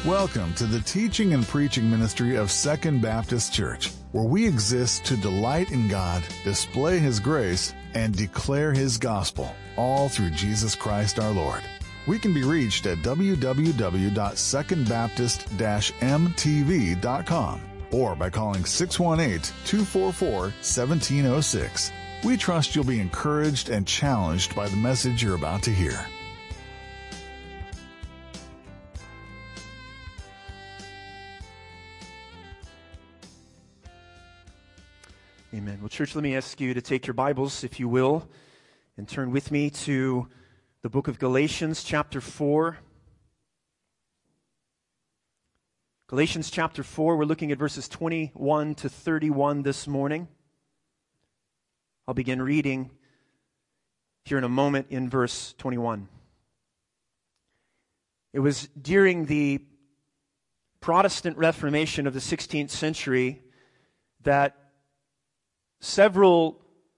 Welcome to the teaching and preaching ministry of Second Baptist Church, where we exist to delight in God, display His grace, and declare His gospel, all through Jesus Christ our Lord. We can be reached at www.secondbaptist-mtv.com or by calling 618-244-1706. We trust you'll be encouraged and challenged by the message you're about to hear. Amen. Well, church, let me ask you to take your Bibles, if you will, and turn with me to the book of Galatians, chapter 4. Galatians chapter 4, we're looking at verses 21 to 31 this morning. I'll begin reading here in a moment in verse 21. It was during the Protestant Reformation of the 16th century that several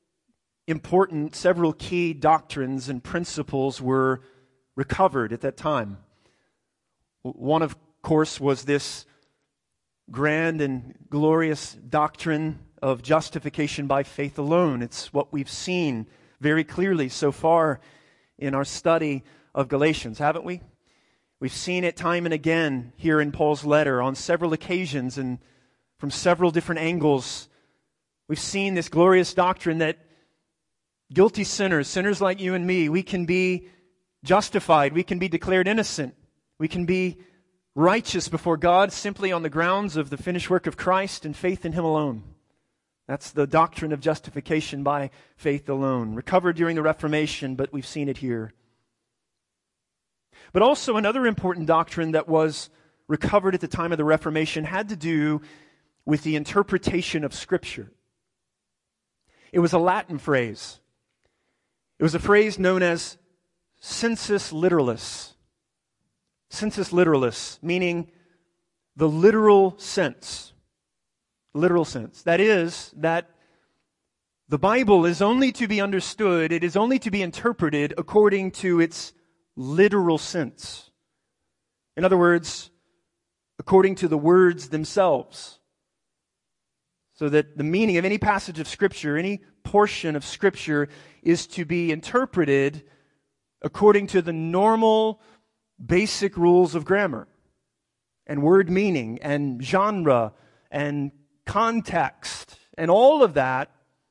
key doctrines and principles were recovered at that time. One, of course, was this grand and glorious doctrine of justification by faith alone. It's what we've seen very clearly so far in our study of Galatians, haven't we? We've seen it time and again here in Paul's letter on several occasions and from several different angles. We've seen this glorious doctrine that guilty sinners like you and me, we can be justified, we can be declared innocent, we can be righteous before God simply on the grounds of the finished work of Christ and faith in Him alone. That's the doctrine of justification by faith alone, recovered during the Reformation, but we've seen it here. But also another important doctrine that was recovered at the time of the Reformation had to do with the interpretation of Scripture. It was a Latin phrase. It was a phrase known as sensus literalis. Sensus literalis, meaning the literal sense. Literal sense. That is, that the Bible is only to be understood, it is only to be interpreted according to its literal sense. In other words, according to the words themselves. So that the meaning of any passage of Scripture, any portion of Scripture, is to be interpreted according to the normal, basic rules of grammar and word meaning and genre and context. And all of that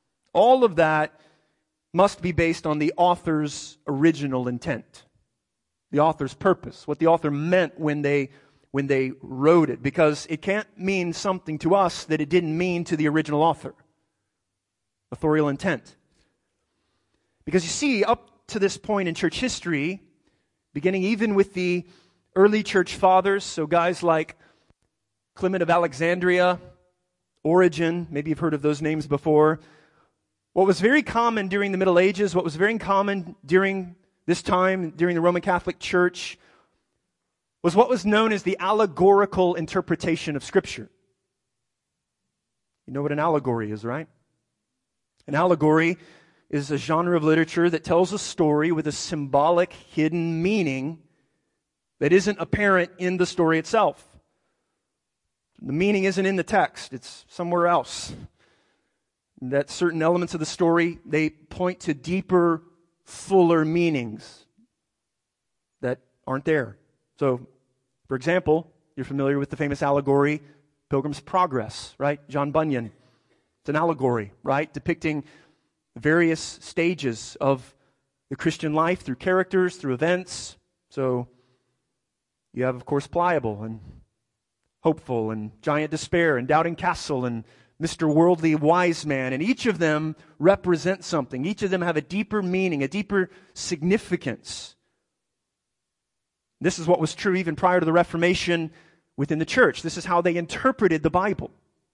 must be based on the author's original intent, the author's purpose, what the author meant when they wrote it, because it can't mean something to us that it didn't mean to the original author. Authorial intent. Because you see, up to this point in church history, beginning even with the early church fathers, so guys like Clement of Alexandria, Origen, maybe you've heard of those names before. What was very common during the Middle Ages, what was very common during this time, during the Roman Catholic Church, was what was known as the allegorical interpretation of Scripture. You know what an allegory is, right? An allegory is a genre of literature that tells a story with a symbolic hidden meaning that isn't apparent in the story itself. The meaning isn't in the text, it's somewhere else. That certain elements of the story, they point to deeper, fuller meanings that aren't there. So, for example, you're familiar with the famous allegory, Pilgrim's Progress, right? John Bunyan. It's an allegory, right? Depicting various stages of the Christian life through characters, through events. So, you have, of course, Pliable and Hopeful and Giant Despair and Doubting Castle and Mr. Worldly Wise Man. And each of them represent something. Each of them have a deeper meaning, a deeper significance. This is what was true even prior to the Reformation within the church. This is how they interpreted the Bible.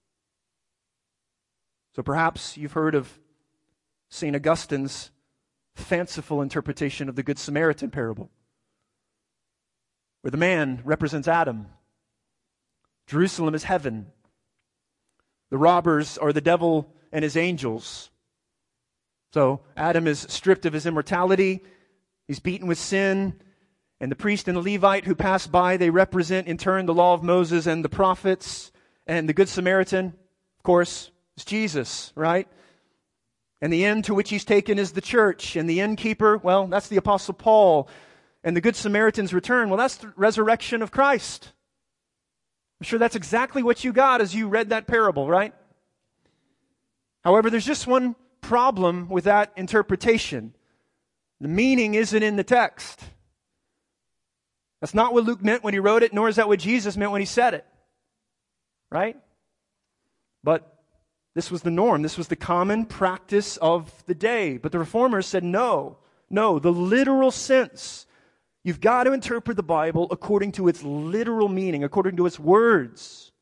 So perhaps you've heard of St. Augustine's fanciful interpretation of the Good Samaritan parable, where the man represents Adam. Jerusalem is heaven. The robbers are the devil and his angels. So Adam is stripped of his immortality. He's beaten with sin. And the priest and the Levite who pass by, they represent in turn the law of Moses and the prophets. And the Good Samaritan, of course, is Jesus, right? And the end to which he's taken is the church. And the innkeeper, well, that's the Apostle Paul. And the Good Samaritan's return, well, that's the resurrection of Christ. I'm sure that's exactly what you got as you read that parable, right? However, there's just one problem with that interpretation. The meaning isn't in the text. That's not what Luke meant when he wrote it, nor is that what Jesus meant when he said it. Right? But this was the norm. This was the common practice of the day. But the Reformers said, no, the literal sense. You've got to interpret the Bible according to its literal meaning, according to its words.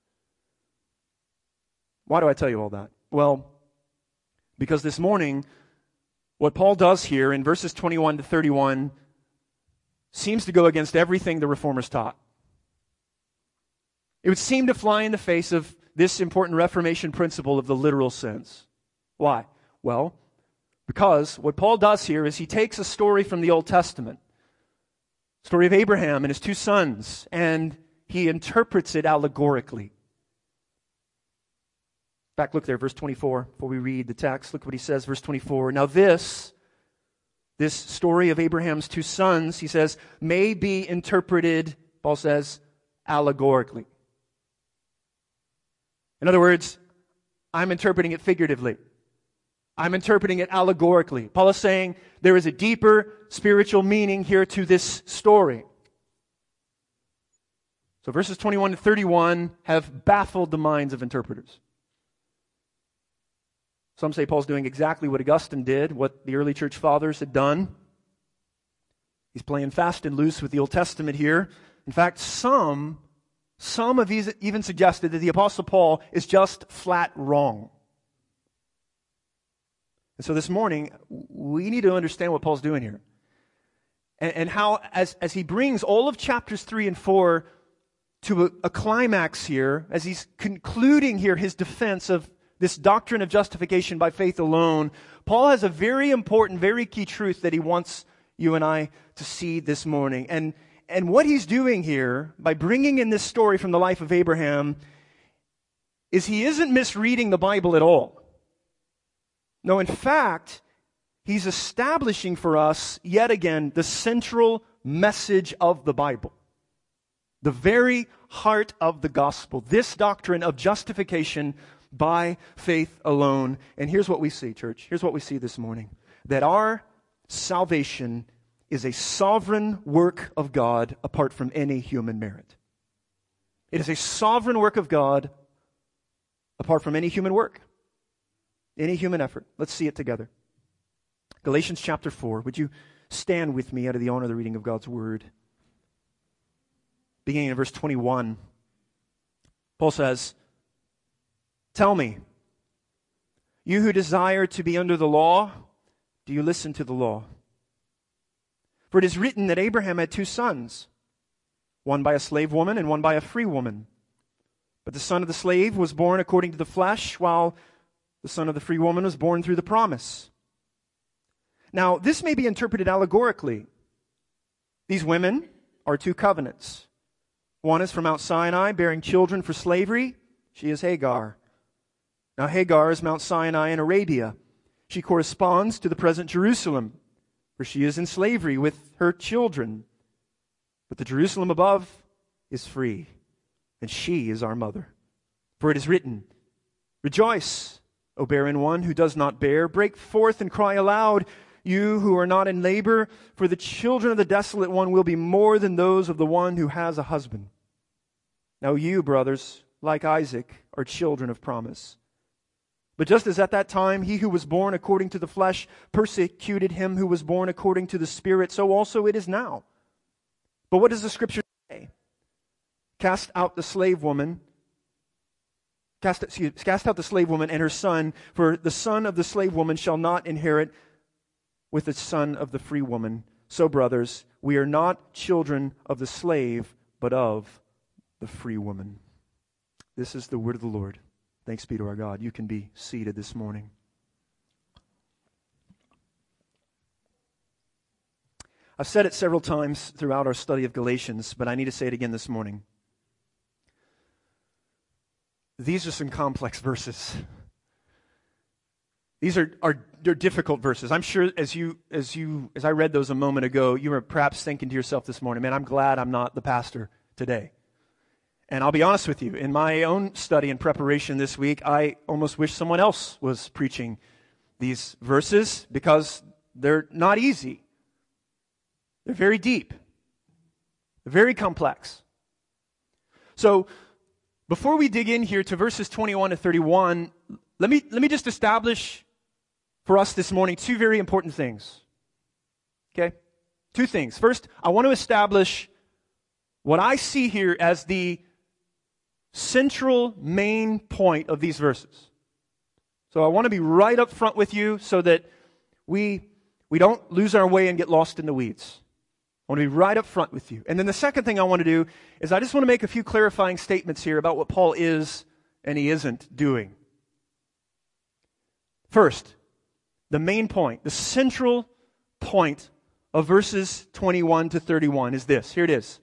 Why do I tell you all that? Well, because this morning, what Paul does here in verses 21 to 31 seems to go against everything the Reformers taught. It would seem to fly in the face of this important Reformation principle of the literal sense. Why? Well, because what Paul does here is he takes a story from the Old Testament, story of Abraham and his two sons, and he interprets it allegorically. In fact, look there, verse 24, before we read the text. Look what he says, verse 24. Now this story of Abraham's two sons, he says, may be interpreted, Paul says, allegorically. In other words, I'm interpreting it figuratively. I'm interpreting it allegorically. Paul is saying there is a deeper spiritual meaning here to this story. So verses 21 to 31 have baffled the minds of interpreters. Some say Paul's doing exactly what Augustine did, what the early church fathers had done. He's playing fast and loose with the Old Testament here. In fact, some have even suggested that the Apostle Paul is just flat wrong. And so this morning, we need to understand what Paul's doing here. And how, as he brings all of chapters 3 and 4 to a climax here, as he's concluding here his defense of this doctrine of justification by faith alone, Paul has a very important, very key truth that he wants you and I to see this morning. And what he's doing here, by bringing in this story from the life of Abraham, is he isn't misreading the Bible at all. No, in fact, he's establishing for us, yet again, the central message of the Bible. The very heart of the gospel. This doctrine of justification by faith alone. And here's what we see, church. Here's what we see this morning. That our salvation is a sovereign work of God apart from any human merit. It is a sovereign work of God apart from any human work, any human effort. Let's see it together. Galatians chapter 4. Would you stand with me out of the honor of the reading of God's Word? Beginning in verse 21, Paul says, "Tell me, you who desire to be under the law, do you listen to the law? For it is written that Abraham had two sons, one by a slave woman and one by a free woman. But the son of the slave was born according to the flesh, while the son of the free woman was born through the promise. Now, this may be interpreted allegorically. These women are two covenants. One is from Mount Sinai, bearing children for slavery. She is Hagar. Now, Hagar is Mount Sinai in Arabia. She corresponds to the present Jerusalem, for she is in slavery with her children. But the Jerusalem above is free, and she is our mother. For it is written, 'Rejoice, O barren one who does not bear. Break forth and cry aloud, you who are not in labor, for the children of the desolate one will be more than those of the one who has a husband.' Now you, brothers, like Isaac, are children of promise. But just as at that time he who was born according to the flesh persecuted him who was born according to the Spirit, so also it is now. But what does the Scripture say? Cast out the slave woman and her son, for the son of the slave woman shall not inherit with the son of the free woman. So, brothers, we are not children of the slave, but of the free woman." This is the word of the Lord. Thanks be to our God. You can be seated this morning. I've said it several times throughout our study of Galatians, but I need to say it again this morning. These are some complex verses. These are difficult verses. I'm sure as I read those a moment ago, you were perhaps thinking to yourself this morning, man, I'm glad I'm not the pastor today. And I'll be honest with you, in my own study and preparation this week, I almost wish someone else was preaching these verses because they're not easy. They're very deep. They're very complex. So, before we dig in here to verses 21 to 31, let me just establish for us this morning two very important things. Okay? Two things. First, I want to establish what I see here as the central main point of these verses. So I want to be right up front with you so that we don't lose our way and get lost in the weeds. I want to be right up front with you. And then the second thing I want to do is I just want to make a few clarifying statements here about what Paul is and he isn't doing. First, the main point, the central point of verses 21 to 31 is this. Here it is.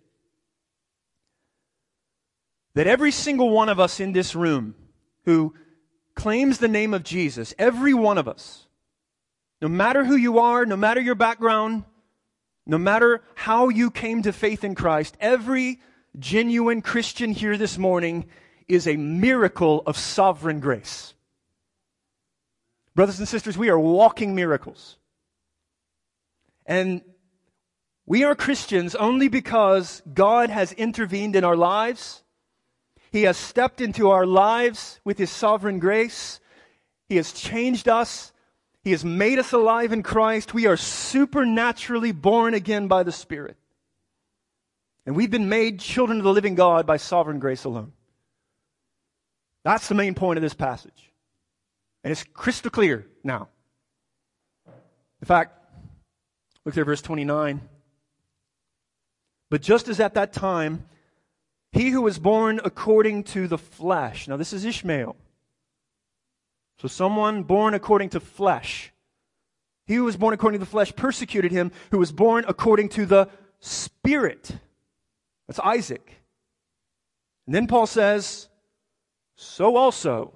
That every single one of us in this room who claims the name of Jesus, every one of us, no matter who you are, no matter your background, no matter how you came to faith in Christ, every genuine Christian here this morning is a miracle of sovereign grace. Brothers and sisters, we are walking miracles. And we are Christians only because God has intervened in our lives. He has stepped into our lives with His sovereign grace. He has changed us. He has made us alive in Christ. We are supernaturally born again by the Spirit. And we've been made children of the living God by sovereign grace alone. That's the main point of this passage. And it's crystal clear now. In fact, look there, verse 29. But just as at that time, he who was born according to the flesh. Now this is Ishmael. So someone born according to flesh. He who was born according to the flesh persecuted him who was born according to the Spirit. That's Isaac. And then Paul says, so also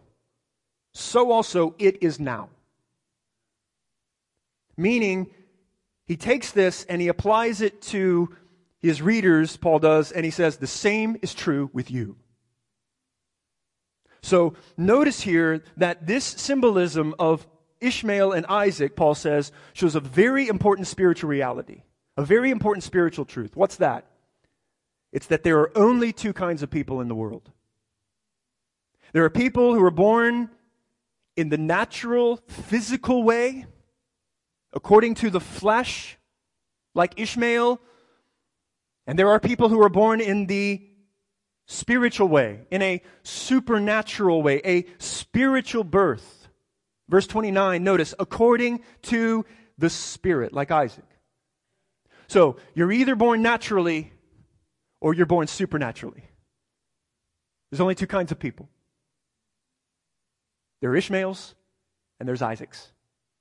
it is now. Meaning, he takes this and he applies it to his readers, Paul does, and he says, the same is true with you. So notice here that this symbolism of Ishmael and Isaac, Paul says, shows a very important spiritual reality, a very important spiritual truth. What's that? It's that there are only two kinds of people in the world. There are people who are born in the natural, physical way, according to the flesh, like Ishmael. And there are people who are born in the spiritual way, in a supernatural way, a spiritual birth. Verse 29, notice, according to the Spirit, like Isaac. So, you're either born naturally or you're born supernaturally. There's only two kinds of people. There are Ishmaels and there's Isaacs.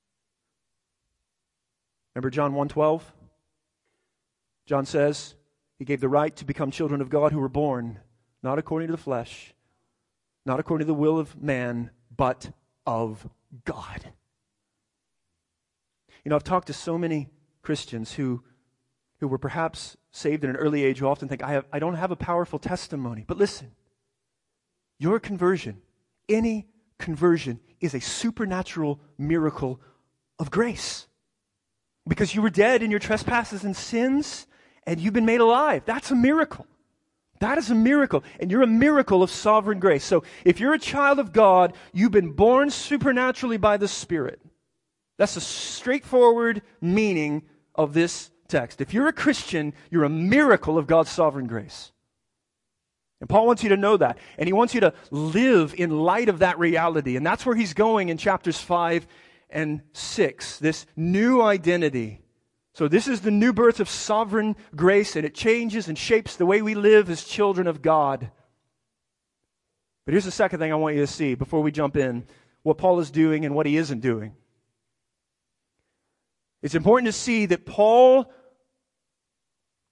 Remember John 1:12? John says, He gave the right to become children of God who were born, not according to the flesh, not according to the will of man, but of God. You know, I've talked to so many Christians who were perhaps saved at an early age who often think, I don't have a powerful testimony. But listen, your conversion, any conversion, is a supernatural miracle of grace. Because you were dead in your trespasses and sins, and you've been made alive. That's a miracle. That is a miracle. And you're a miracle of sovereign grace. So if you're a child of God, you've been born supernaturally by the Spirit. That's a straightforward meaning of this text. If you're a Christian, you're a miracle of God's sovereign grace. And Paul wants you to know that. And he wants you to live in light of that reality. And that's where he's going in chapters 5 and 6. This new identity. So this is the new birth of sovereign grace, and it changes and shapes the way we live as children of God. But here's the second thing I want you to see before we jump in, what Paul is doing and what he isn't doing. It's important to see that Paul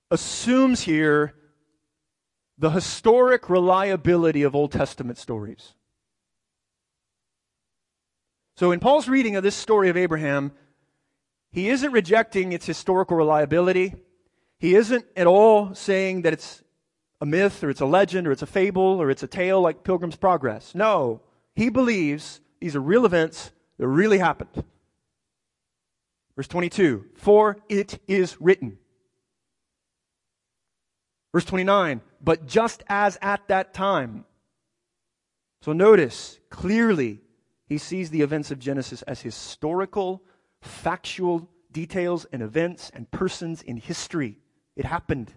assumes here the historic reliability of Old Testament stories. So in Paul's reading of this story of Abraham, he isn't rejecting its historical reliability. He isn't at all saying that it's a myth or it's a legend or it's a fable or it's a tale like Pilgrim's Progress. No, he believes these are real events that really happened. Verse 22, for it is written. Verse 29, but just as at that time. So notice, clearly, he sees the events of Genesis as historical, factual details and events and persons in history. It happened.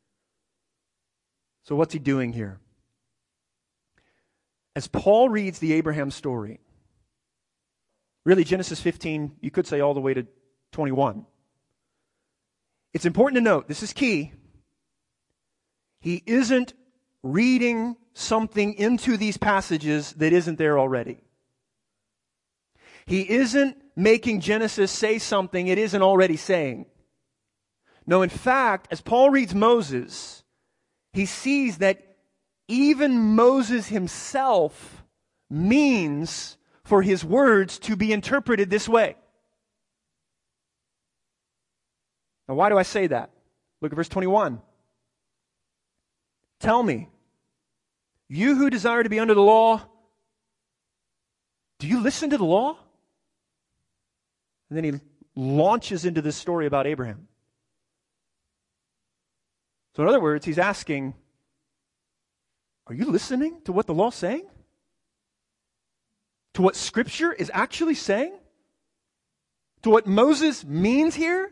So what's he doing here? As Paul reads the Abraham story, really Genesis 15, you could say all the way to 21. It's important to note, this is key, he isn't reading something into these passages that isn't there already. He isn't making Genesis say something it isn't already saying. No, in fact, as Paul reads Moses, he sees that even Moses himself means for his words to be interpreted this way. Now, why do I say that? Look at verse 21. Tell me, you who desire to be under the law, do you listen to the law? And then he launches into this story about Abraham. So in other words, he's asking, are you listening to what the law's saying? To what Scripture is actually saying? To what Moses means here?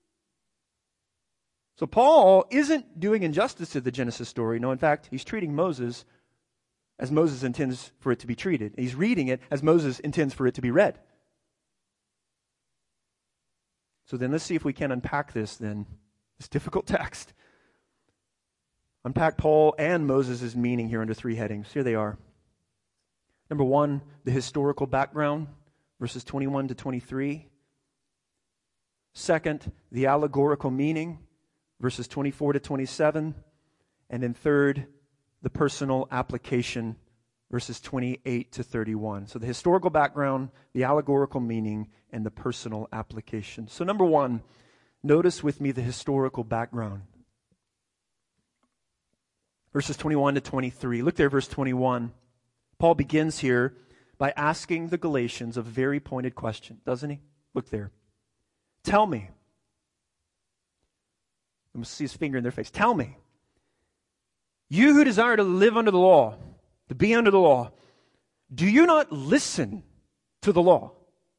So Paul isn't doing injustice to the Genesis story. No, in fact, he's treating Moses as Moses intends for it to be treated. He's reading it as Moses intends for it to be read. So then let's see if we can unpack this difficult text. Unpack Paul and Moses' meaning here under three headings. Here they are. Number one, the historical background, verses 21 to 23. Second, the allegorical meaning, verses 24 to 27. And then third, the personal application, verses 28 to 31. So the historical background, the allegorical meaning, and the personal application. So number one, notice with me the historical background. Verses 21 to 23. Look there, verse 21. Paul begins here by asking the Galatians a very pointed question, doesn't he? Look there. Tell me. I'm going to see his finger in their face. Tell me. You who desire to live under the law, to be under the law, do you not listen to the law?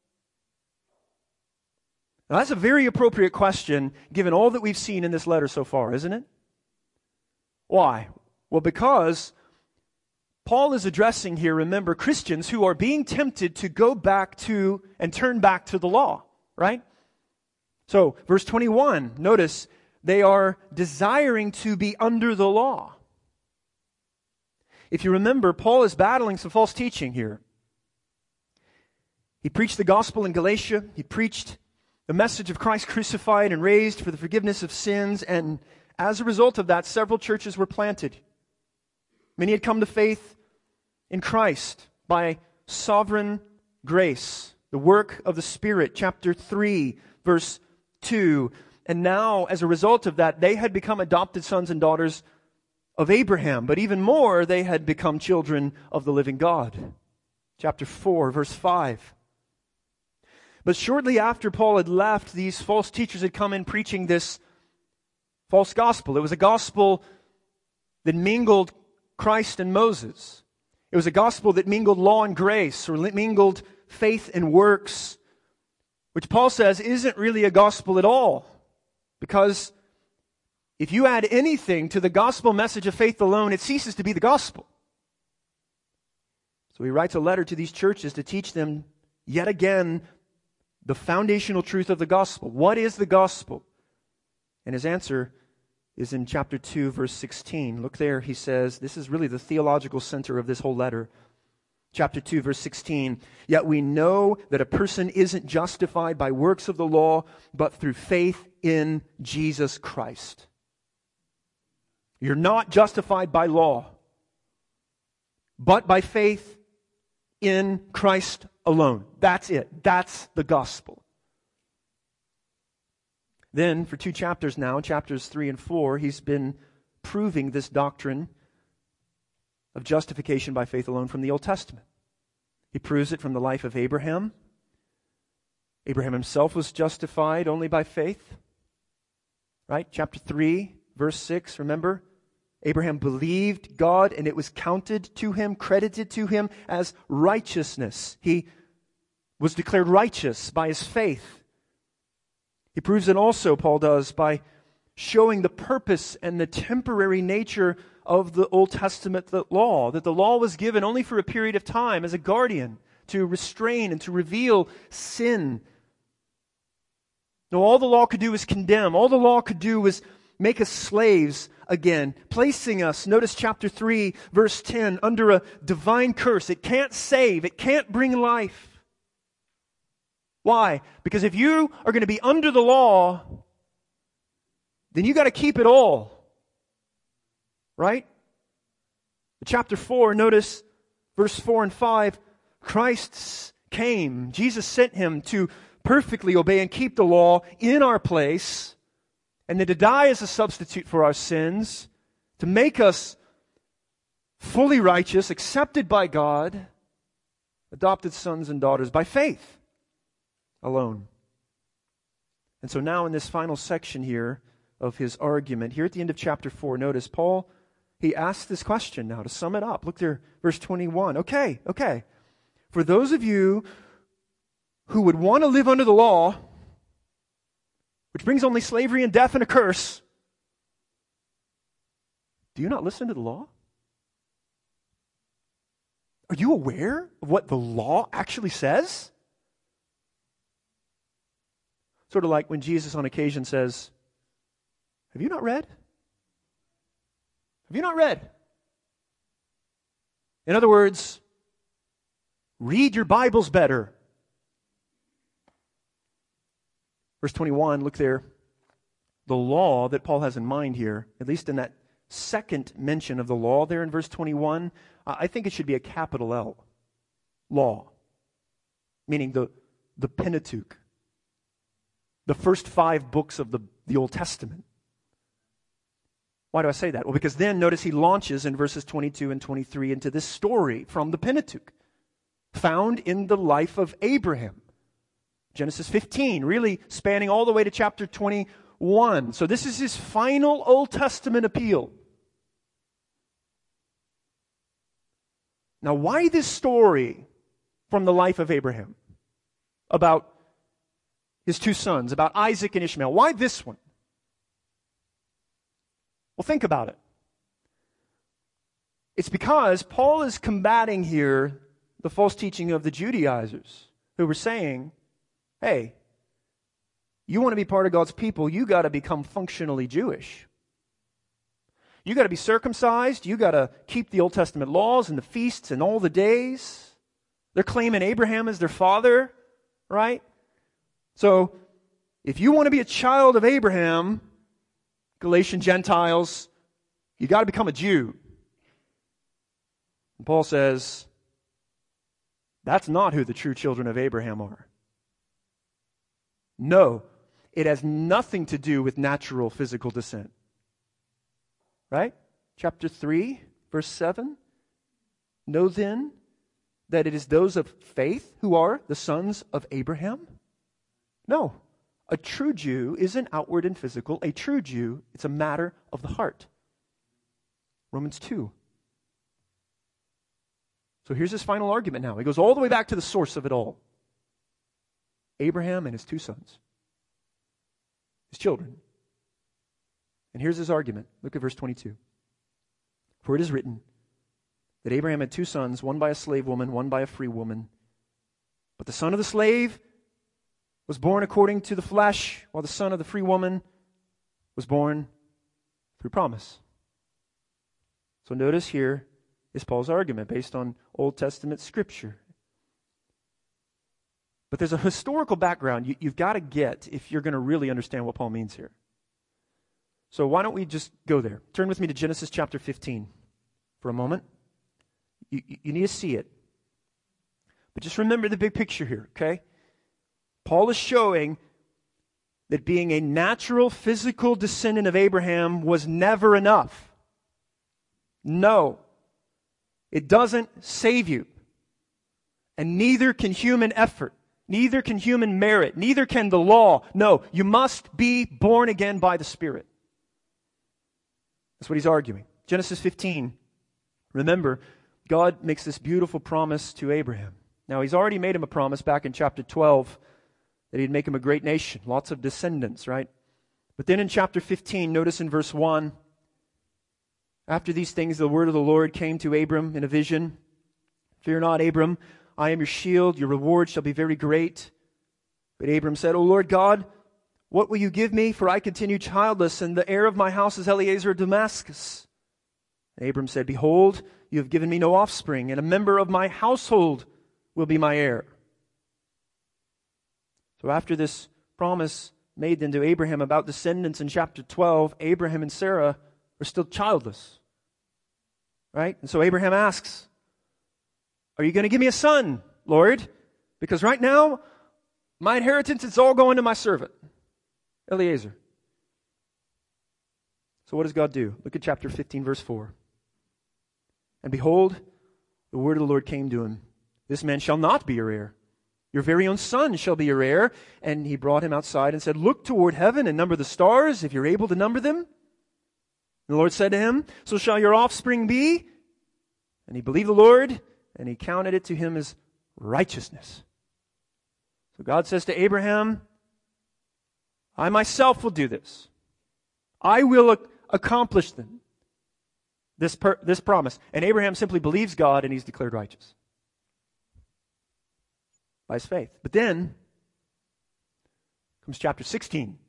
Now that's a very appropriate question given all that we've seen in this letter so far, isn't it? Why? Well, because Paul is addressing here, remember, Christians who are being tempted to go back to and turn back to the law, right? So, verse 21, notice, they are desiring to be under the law. If you remember, Paul is battling some false teaching here. He preached the gospel in Galatia. He preached the message of Christ crucified and raised for the forgiveness of sins. And as a result of that, several churches were planted. Many had come to faith in Christ by sovereign grace, the work of the Spirit, chapter 3, verse 2. And now, as a result of that, they had become adopted sons and daughters of Abraham. But even more, they had become children of the living God. Chapter 4, verse 5. But shortly after Paul had left, these false teachers had come in preaching this false gospel. It was a gospel that mingled Christ and Moses. It was a gospel that mingled law and grace, or mingled faith and works, which Paul says isn't really a gospel at all. Because if you add anything to the gospel message of faith alone, it ceases to be the gospel. So he writes a letter to these churches to teach them yet again the foundational truth of the gospel. What is the gospel? And his answer is in chapter 2, verse 16. Look there, he says, this is really the theological center of this whole letter. Chapter 2, verse 16. Yet we know that a person isn't justified by works of the law, but through faith in Jesus Christ. You're not justified by law, but by faith in Christ alone. That's it. That's the gospel. Then, for 2 chapters now, chapters 3 and 4, he's been proving this doctrine of justification by faith alone from the Old Testament. He proves it from the life of Abraham. Abraham himself was justified only by faith. Right? Chapter 3, verse 6, remember? Abraham believed God and it was counted to him, credited to him as righteousness. He was declared righteous by his faith. He proves it also, Paul does, by showing the purpose and the temporary nature of the Old Testament law, that the law was given only for a period of time as a guardian to restrain and to reveal sin. No, all the law could do was condemn. All the law could do was make us slaves again, placing us, notice chapter 3, verse 10, under a divine curse. It can't save. It can't bring life. Why? Because if you are going to be under the law, then you got to keep it all. Right? Chapter 4, notice verse 4 and 5, Christ came. Jesus sent him to perfectly obey and keep the law in our place, and then to die as a substitute for our sins, to make us fully righteous, accepted by God, adopted sons and daughters by faith alone. And so now in this final section here of his argument, here at the end of chapter 4, notice Paul, he asks this question now to sum it up. Look there, verse 21. Okay. For those of you who would want to live under the law, which brings only slavery and death and a curse, do you not listen to the law? Are you aware of what the law actually says? Sort of like when Jesus on occasion says, have you not read? Have you not read? In other words, read your Bibles better. Verse 21, look there. The law that Paul has in mind here, at least in that second mention of the law there in verse 21, I think it should be a capital L. Law. Meaning the Pentateuch. The first 5 books of the Old Testament. Why do I say that? Well, because then notice he launches in verses 22 and 23 into this story from the Pentateuch, found in the life of Abraham. Genesis 15, really spanning all the way to chapter 21. So this is his final Old Testament appeal. Now, why this story from the life of Abraham about his 2 sons, about Isaac and Ishmael? Why this one? Well, think about it. It's because Paul is combating here the false teaching of the Judaizers who were saying, hey, you want to be part of God's people, you got to become functionally Jewish. You got to be circumcised, you got to keep the Old Testament laws and the feasts and all the days. They're claiming Abraham as their father, right? So, if you want to be a child of Abraham, Galatian Gentiles, you got to become a Jew. And Paul says, that's not who the true children of Abraham are. No, it has nothing to do with natural physical descent. Right? Chapter 3, verse 7. Know then that it is those of faith who are the sons of Abraham? No. A true Jew isn't outward and physical. A true Jew, it's a matter of the heart. Romans 2. So here's his final argument now. He goes all the way back to the source of it all. Abraham and his 2 sons. His children. And here's his argument. Look at verse 22. For it is written that Abraham had 2 sons, one by a slave woman, one by a free woman. But the son of the slave was born according to the flesh, while the son of the free woman was born through promise. So notice here is Paul's argument based on Old Testament scripture. But there's a historical background you've got to get if you're going to really understand what Paul means here. So why don't we just go there? Turn with me to Genesis chapter 15 for a moment. You need to see it. But just remember the big picture here, okay? Paul is showing that being a natural, physical descendant of Abraham was never enough. No. It doesn't save you. And neither can human effort. Neither can human merit. Neither can the law. No, you must be born again by the Spirit. That's what he's arguing. Genesis 15. Remember, God makes this beautiful promise to Abraham. Now, he's already made him a promise back in chapter 12 that he'd make him a great nation. Lots of descendants, right? But then in chapter 15, notice in verse 1, after these things, the word of the Lord came to Abram in a vision. Fear not, Abram, I am your shield. Your reward shall be very great. But Abram said, O Lord God, what will you give me? For I continue childless, and the heir of my house is Eliezer of Damascus. And Abram said, Behold, you have given me no offspring, and a member of my household will be my heir. So after this promise made then to Abraham about descendants in chapter 12, Abraham and Sarah are still childless. Right? And so Abraham asks, are you going to give me a son, Lord? Because right now, my inheritance is all going to my servant, Eliezer. So what does God do? Look at chapter 15, verse 4. And behold, the word of the Lord came to him. This man shall not be your heir. Your very own son shall be your heir. And he brought him outside and said, Look toward heaven and number the stars, if you're able to number them. And the Lord said to him, So shall your offspring be. And he believed the Lord, and he counted it to him as righteousness. So God says to Abraham, I myself will do this. I will accomplish them. This promise. And Abraham simply believes God, and he's declared righteous by his faith. But then comes chapter 16.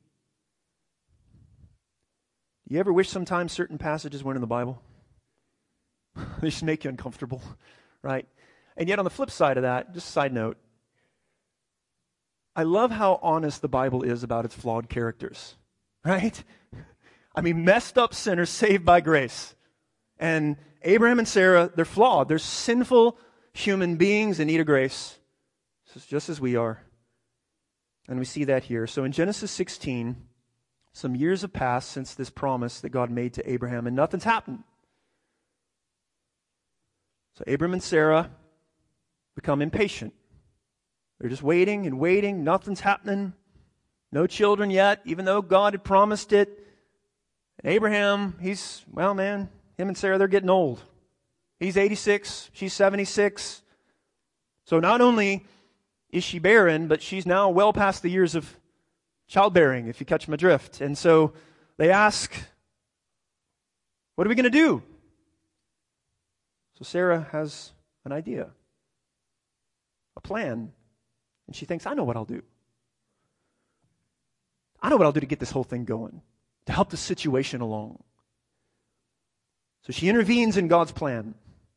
Do you ever wish sometimes certain passages weren't in the Bible? They just make you uncomfortable, right? And yet on the flip side of that, just a side note, I love how honest the Bible is about its flawed characters, right? I mean, messed up sinners saved by grace. And Abraham and Sarah, they're flawed. They're sinful human beings in need of grace, just as we are. And we see that here. So in Genesis 16, some years have passed since this promise that God made to Abraham, and nothing's happened. So Abram and Sarah become impatient. They're just waiting and waiting. Nothing's happening. No children yet, even though God had promised it. And Abraham, him and Sarah, they're getting old. He's 86, she's 76. So not only is she barren, but she's now well past the years of childbearing, if you catch my drift. And so they ask, what are we going to do? So Sarah has an idea, a plan. And she thinks, I know what I'll do. I know what I'll do to get this whole thing going, to help the situation along. So she intervenes in God's plan.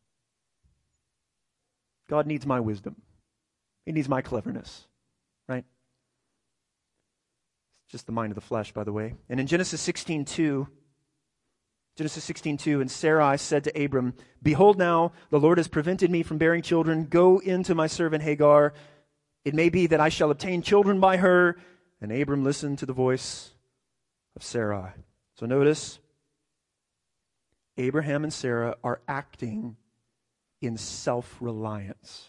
God needs my wisdom. He needs my cleverness, right? It's just the mind of the flesh, by the way. And in Genesis 16:2, and Sarai said to Abram, Behold now, the Lord has prevented me from bearing children. Go into my servant Hagar. It may be that I shall obtain children by her. And Abram listened to the voice of Sarai. So notice, Abraham and Sarah are acting in self-reliance.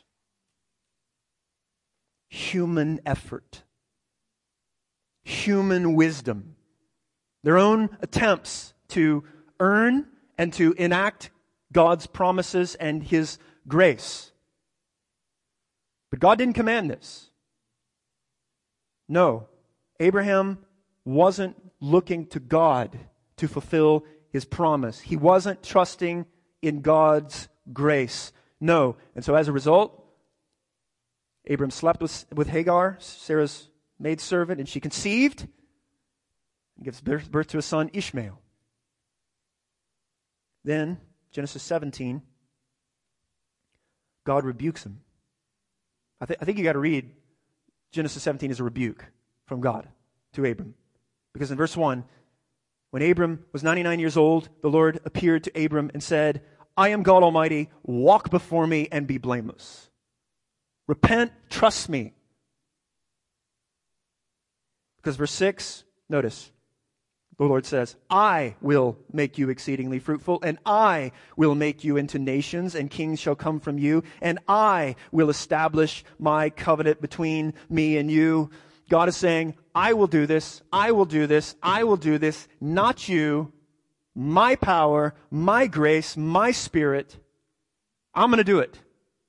Human effort. Human wisdom. Their own attempts to earn and to enact God's promises and His grace. But God didn't command this. No, Abraham wasn't looking to God to fulfill His promise. He wasn't trusting in God's grace. No. And so as a result, Abram slept with Hagar, Sarah's maidservant, and she conceived and gives birth to a son, Ishmael. Then, Genesis 17, God rebukes him. I think you got to read Genesis 17 as a rebuke from God to Abram. Because in verse 1, When Abram was 99 years old, the Lord appeared to Abram and said, I am God Almighty, walk before me and be blameless. Repent, trust me. Because verse 6, notice, the Lord says, I will make you exceedingly fruitful, and I will make you into nations, and kings shall come from you, and I will establish my covenant between me and you. God is saying, I will do this, I will do this, I will do this, not you, my power, my grace, my spirit. I'm going to do it.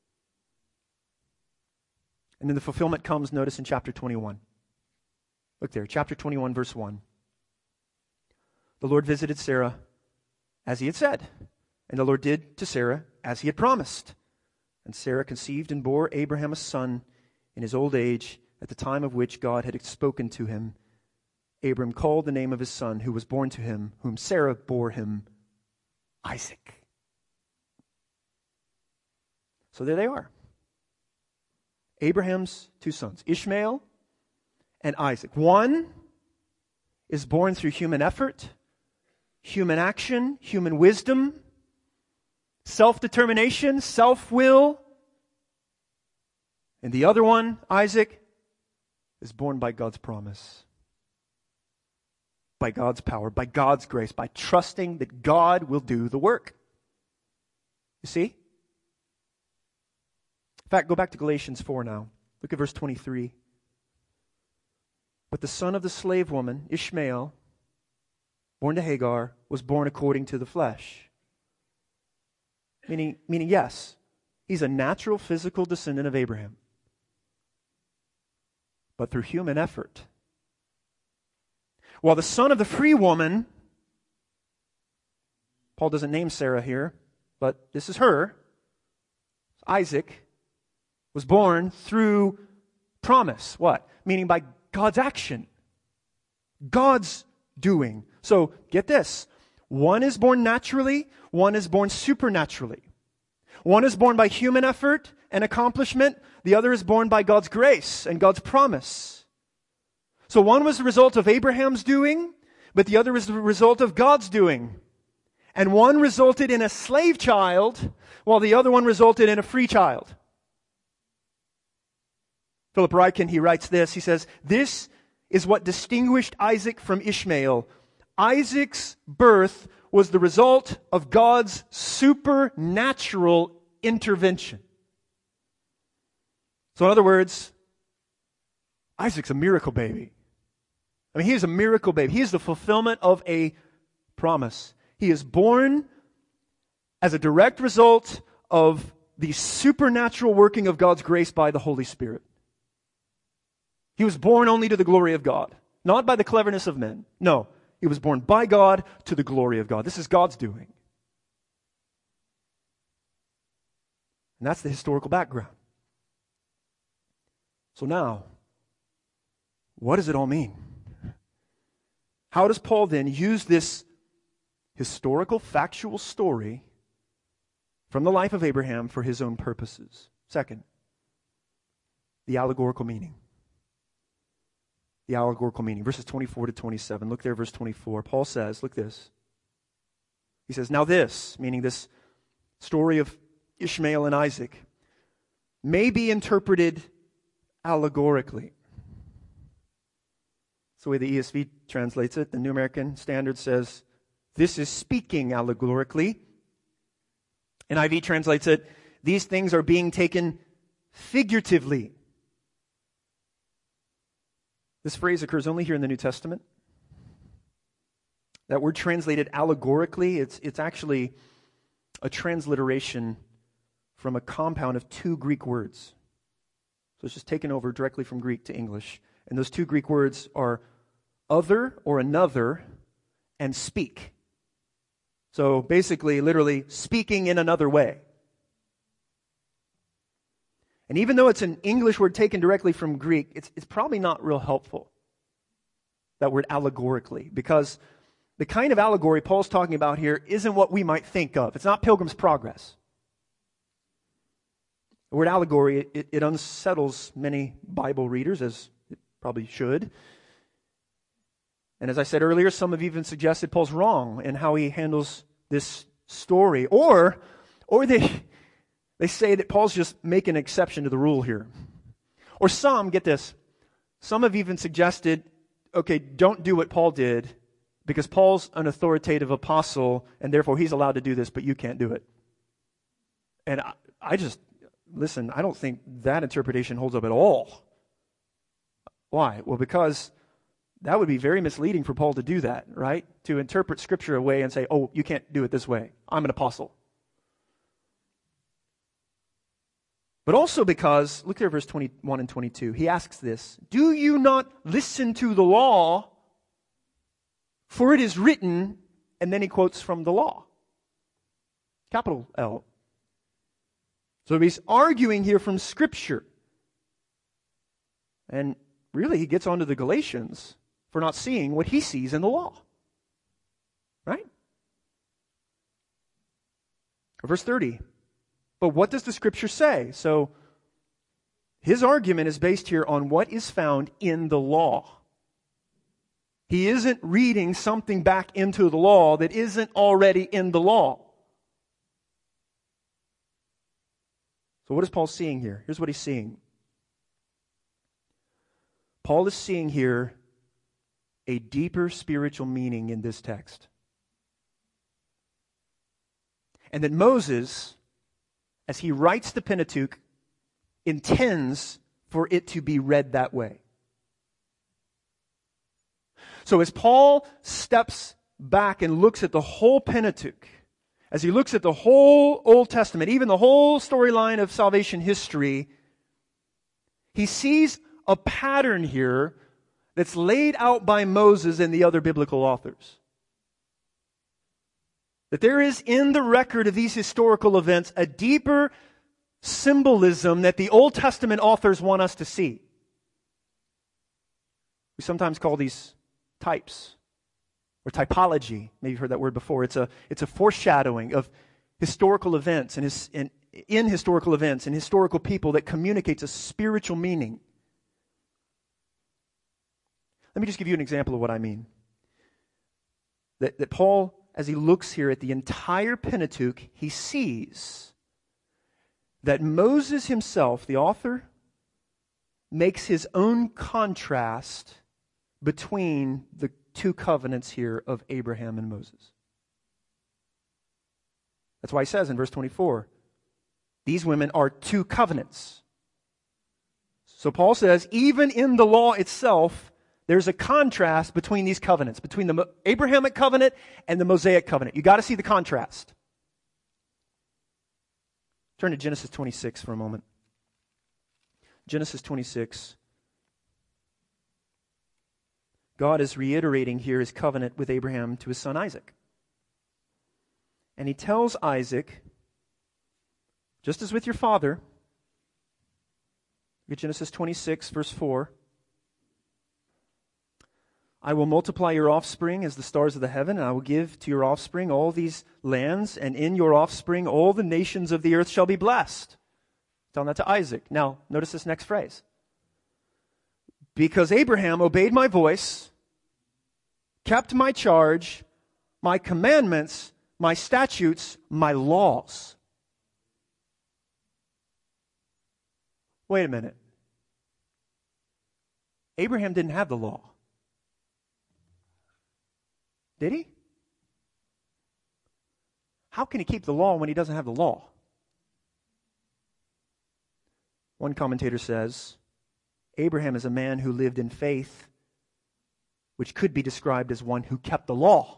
And then the fulfillment comes, notice, in chapter 21. Look there, chapter 21, verse 1. The Lord visited Sarah as he had said, and the Lord did to Sarah as he had promised. And Sarah conceived and bore Abraham a son in his old age, at the time of which God had spoken to him. Abram called the name of his son who was born to him, whom Sarah bore him, Isaac. So there they are. Abraham's two sons, Ishmael and Isaac. One is born through human effort, human action, human wisdom, self-determination, self-will. And the other one, Isaac, is born by God's promise, by God's power, by God's grace, by trusting that God will do the work. You see? In fact, go back to Galatians 4 now. Look at verse 23. But the son of the slave woman, Ishmael, born to Hagar, was born according to the flesh. Meaning, yes, he's a natural physical descendant of Abraham, but through human effort. While the son of the free woman, Paul doesn't name Sarah here, but this is her, Isaac, was born through promise. What? Meaning by God's action. God's doing. So, get this. One is born naturally, one is born supernaturally. One is born by human effort and accomplishment, the other is born by God's grace and God's promise. So one was the result of Abraham's doing, but the other is the result of God's doing. And one resulted in a slave child, while the other one resulted in a free child. Philip Ryken, he writes this, he says, this is what distinguished Isaac from Ishmael. Isaac's birth was the result of God's supernatural intervention. So in other words, Isaac's a miracle baby. I mean, he is a miracle baby. He is the fulfillment of a promise. He is born as a direct result of the supernatural working of God's grace by the Holy Spirit. He was born only to the glory of God, not by the cleverness of men. No, he was born by God to the glory of God. This is God's doing. And that's the historical background. So now, what does it all mean? How does Paul then use this historical, factual story from the life of Abraham for his own purposes? Second, the allegorical meaning. The allegorical meaning. Verses 24 to 27. Look there, verse 24. Paul says, look this. He says, now this, meaning this story of Ishmael and Isaac, may be interpreted allegorically. That's the way the ESV translates it. The New American Standard says, this is speaking allegorically. NIV translates it, these things are being taken figuratively. This phrase occurs only here in the New Testament. That word translated allegorically, it's actually a transliteration from a compound of two Greek words. So it's just taken over directly from Greek to English. And those two Greek words are other or another and speak. So basically, literally, speaking in another way. And even though it's an English word taken directly from Greek, it's probably not real helpful, that word allegorically, because the kind of allegory Paul's talking about here isn't what we might think of. It's not Pilgrim's Progress. The word allegory, it unsettles many Bible readers, as it probably should. And as I said earlier, some have even suggested Paul's wrong in how he handles this story. Or they say that Paul's just making an exception to the rule here. Or some, get this, some have even suggested, okay, don't do what Paul did because Paul's an authoritative apostle and therefore he's allowed to do this, but you can't do it. And I just, listen, I don't think that interpretation holds up at all. Why? Well, because that would be very misleading for Paul to do that, right? To interpret Scripture away and say, oh, you can't do it this way. I'm an apostle. But also because, look there, verse 21 and 22. He asks this, do you not listen to the law? For it is written, and then he quotes from the law. Capital L. So he's arguing here from Scripture. And really he gets onto the Galatians for not seeing what he sees in the law. Right? Verse 30. But what does the Scripture say? So his argument is based here on what is found in the law. He isn't reading something back into the law that isn't already in the law. So what is Paul seeing here? Here's what he's seeing. Paul is seeing here a deeper spiritual meaning in this text. And that Moses, as he writes the Pentateuch, intends for it to be read that way. So as Paul steps back and looks at the whole Pentateuch, as he looks at the whole Old Testament, even the whole storyline of salvation history, he sees a pattern here that's laid out by Moses and the other biblical authors. That there is in the record of these historical events a deeper symbolism that the Old Testament authors want us to see. We sometimes call these types or typology. Maybe you've heard that word before. It's a foreshadowing of historical events and in historical events and historical people that communicates a spiritual meaning. Let me just give you an example of what I mean. That Paul, as he looks here at the entire Pentateuch, he sees that Moses himself, the author, makes his own contrast between the two covenants here of Abraham and Moses. That's why he says in verse 24, these women are two covenants. So Paul says, even in the law itself, there's a contrast between these covenants, between the Abrahamic covenant and the Mosaic covenant. You got to see the contrast. Turn to Genesis 26 for a moment. Genesis 26. God is reiterating here his covenant with Abraham to his son Isaac. And he tells Isaac, just as with your father, look at Genesis 26, verse 4. I will multiply your offspring as the stars of the heaven, and I will give to your offspring all these lands, and in your offspring all the nations of the earth shall be blessed. Telling that to Isaac. Now, notice this next phrase. Because Abraham obeyed my voice, kept my charge, my commandments, my statutes, my laws. Wait a minute. Abraham didn't have the law. Did he? How can he keep the law when he doesn't have the law? One commentator says, Abraham is a man who lived in faith, which could be described as one who kept the law.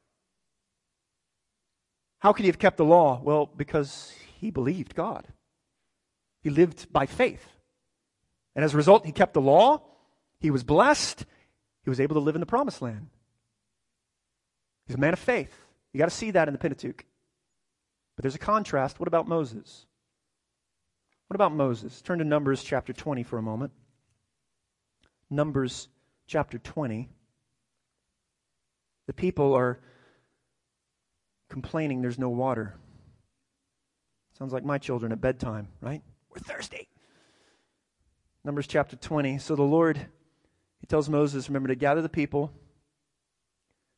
How could he have kept the law? Well, because he believed God. He lived by faith. And as a result, he kept the law. He was blessed. He was able to live in the promised land. He's a man of faith. You got to see that in the Pentateuch. But there's a contrast. What about Moses? What about Moses? Turn to Numbers chapter 20 for a moment. Numbers chapter 20. The people are complaining there's no water. Sounds like my children at bedtime, right? We're thirsty. Numbers chapter 20. So the Lord, he tells Moses, remember to gather the people,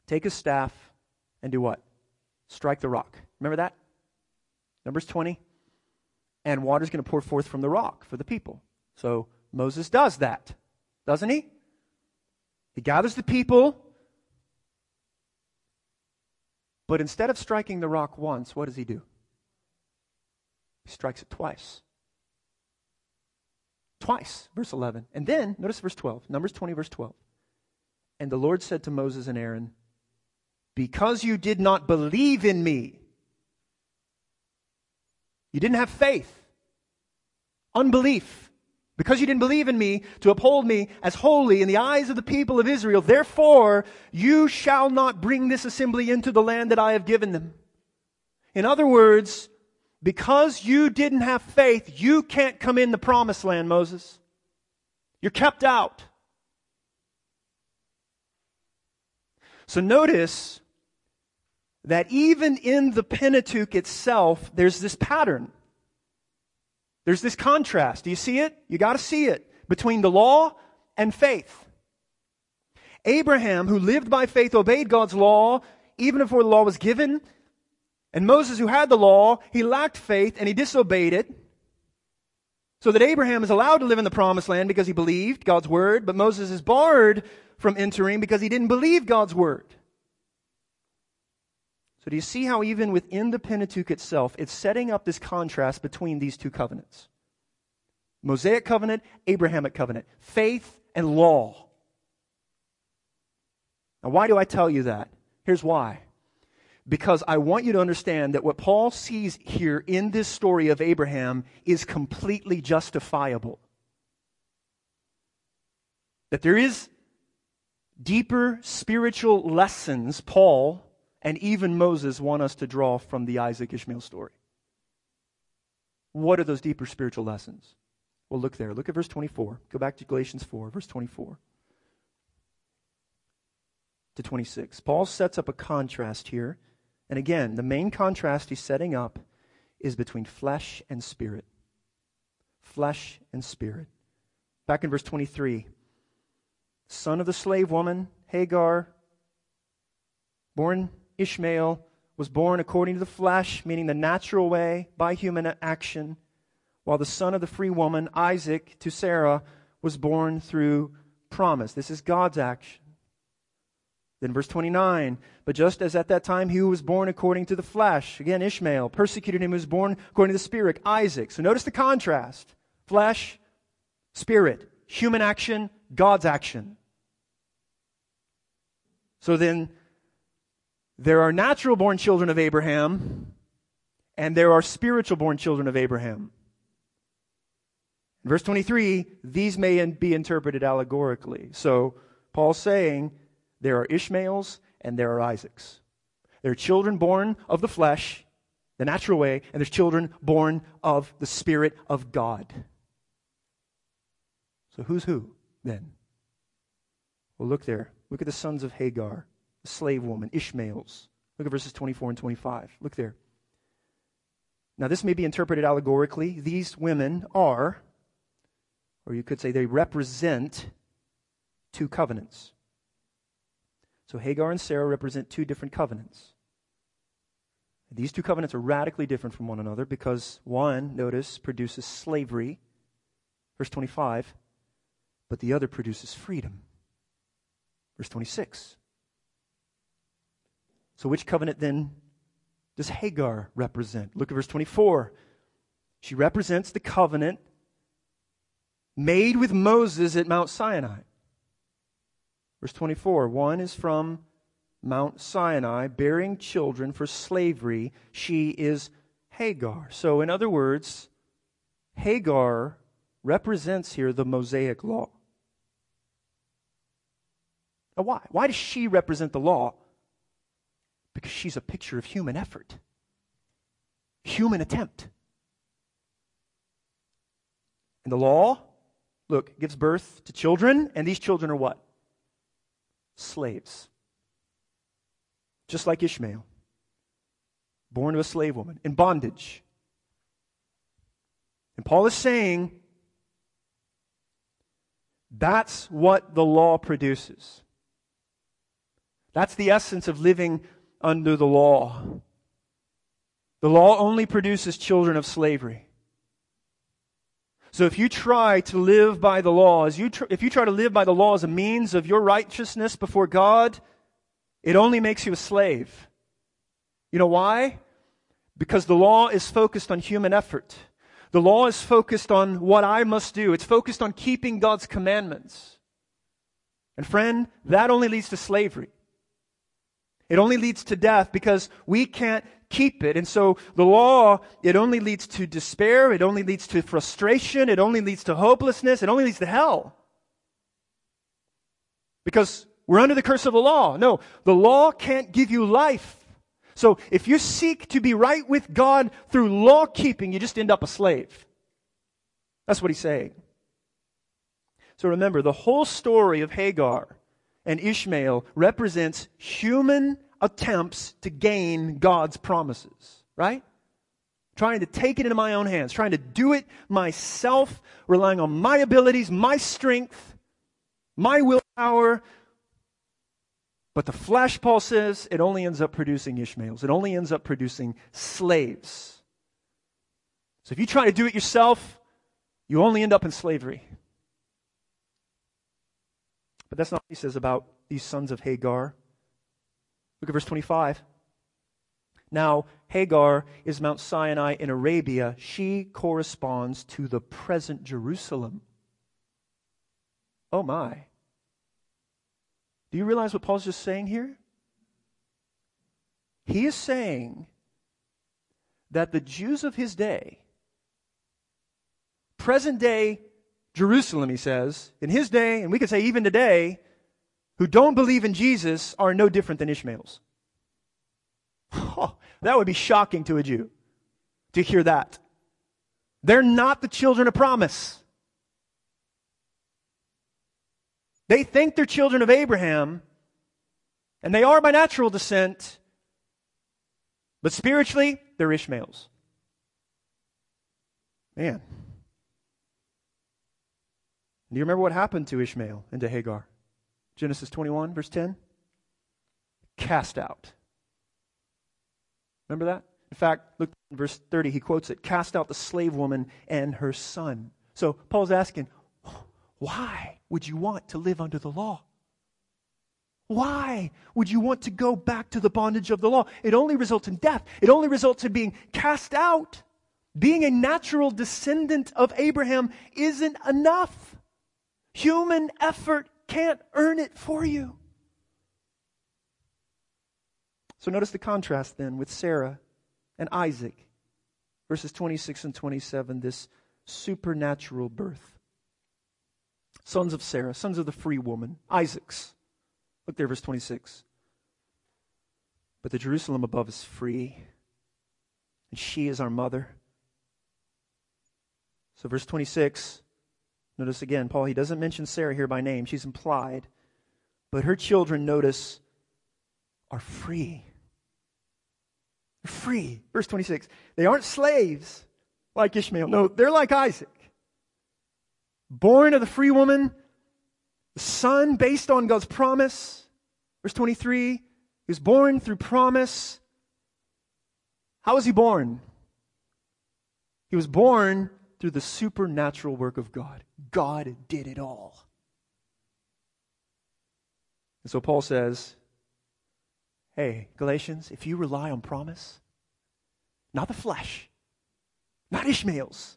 take his staff and do what? Strike the rock. Remember that? Numbers 20. And water's going to pour forth from the rock for the people. So Moses does that, doesn't he? He gathers the people. But instead of striking the rock once, what does he do? He strikes it twice. Twice, verse 11. And then, notice verse 12, Numbers 20, verse 12. And the Lord said to Moses and Aaron, because you did not believe in me, you didn't have faith, unbelief, because you didn't believe in me to uphold me as holy in the eyes of the people of Israel, therefore you shall not bring this assembly into the land that I have given them. In other words, because you didn't have faith, you can't come in the promised land, Moses. You're kept out. So notice that even in the Pentateuch itself, there's this pattern. There's this contrast. Do you see it? You got to see it. Between the law and faith. Abraham, who lived by faith, obeyed God's law even before the law was given. And Moses, who had the law, he lacked faith and he disobeyed it. So that Abraham is allowed to live in the promised land because he believed God's word, but Moses is barred from entering because he didn't believe God's word. So do you see how even within the Pentateuch itself, it's setting up this contrast between these two covenants? Mosaic covenant, Abrahamic covenant, faith and law. Now why do I tell you that? Here's why. Because I want you to understand that what Paul sees here in this story of Abraham is completely justifiable. That there is deeper spiritual lessons Paul and even Moses want us to draw from the Isaac-Ishmael story. What are those deeper spiritual lessons? Well, look there. Look at verse 24. Go back to Galatians 4, verse 24 to 26. Paul sets up a contrast here. And again, the main contrast he's setting up is between flesh and spirit. Flesh and spirit. Back in verse 23. Son of the slave woman, Hagar, born Ishmael, was born according to the flesh, meaning the natural way, by human action, while the son of the free woman, Isaac, to Sarah, was born through promise. This is God's action. Then verse 29, but just as at that time he who was born according to the flesh, again Ishmael, persecuted him who was born according to the spirit, Isaac. So notice the contrast. Flesh, spirit, human action, God's action. So then, there are natural born children of Abraham, and there are spiritual born children of Abraham. In verse 23, these may be interpreted allegorically. So, Paul's saying, there are Ishmaels and there are Isaacs. There are children born of the flesh, the natural way, and there's children born of the Spirit of God. So who's who, then? Well, look there. Look at the sons of Hagar, the slave woman, Ishmaels. Look at verses 24 and 25. Look there. Now, this may be interpreted allegorically. These women are, or you could say they represent, two covenants. So Hagar and Sarah represent two different covenants. These two covenants are radically different from one another because one, notice, produces slavery, verse 25, but the other produces freedom, verse 26. So which covenant then does Hagar represent? Look at verse 24. She represents the covenant made with Moses at Mount Sinai. Verse 24, one is from Mount Sinai, bearing children for slavery. She is Hagar. So in other words, Hagar represents here the Mosaic law. Now why? Why does she represent the law? Because she's a picture of human effort. Human attempt. And the law, look, gives birth to children, and these children are what? Slaves. Just like Ishmael. Born to a slave woman. In bondage. And Paul is saying, that's what the law produces. That's the essence of living under the law. The law only produces children of slavery. So if you try to live by the law, if you try to live by the law as a means of your righteousness before God, it only makes you a slave. You know why? Because the law is focused on human effort. The law is focused on what I must do. It's focused on keeping God's commandments. And friend, that only leads to slavery. It only leads to death because we can't keep it. And so the law, it only leads to despair. It only leads to frustration. It only leads to hopelessness. It only leads to hell. Because we're under the curse of the law. No, the law can't give you life. So if you seek to be right with God through law keeping, you just end up a slave. That's what he's saying. So remember, the whole story of Hagar and Ishmael represents human attempts to gain God's promises, right? Trying to take it into my own hands, trying to do it myself, relying on my abilities, my strength, my willpower. But the flesh, Paul says, it only ends up producing Ishmaels. It only ends up producing slaves. So if you try to do it yourself, you only end up in slavery. But that's not what he says about these sons of Hagar. Look at verse 25. Now, Hagar is Mount Sinai in Arabia. She corresponds to the present Jerusalem. Oh my. Do you realize what Paul's just saying here? He is saying that the Jews of his day, present day Jerusalem, he says, in his day, and we could say even today, who don't believe in Jesus are no different than Ishmaels. Oh, that would be shocking to a Jew to hear that. They're not the children of promise. They think they're children of Abraham, and they are by natural descent, but spiritually, they're Ishmaels. Man. Do you remember what happened to Ishmael and to Hagar? Genesis 21, verse 10. Cast out. Remember that? In fact, look at verse 30. He quotes it. Cast out the slave woman and her son. So Paul's asking, why would you want to live under the law? Why would you want to go back to the bondage of the law? It only results in death. It only results in being cast out. Being a natural descendant of Abraham isn't enough. Human effort can't earn it for you. So notice the contrast then with Sarah and Isaac. Verses 26 and 27, this supernatural birth. Sons of Sarah, sons of the free woman, Isaac's. Look there, verse 26. But the Jerusalem above is free, and she is our mother. So verse 26, notice again, Paul, he doesn't mention Sarah here by name. She's implied. But her children, notice, are free. They're free. Verse 26. They aren't slaves like Ishmael. No, they're like Isaac. Born of the free woman, the son based on God's promise. Verse 23. He was born through promise. How was he born? He was born through the supernatural work of God. God did it all. And so Paul says, hey, Galatians, if you rely on promise, not the flesh, not Ishmael's,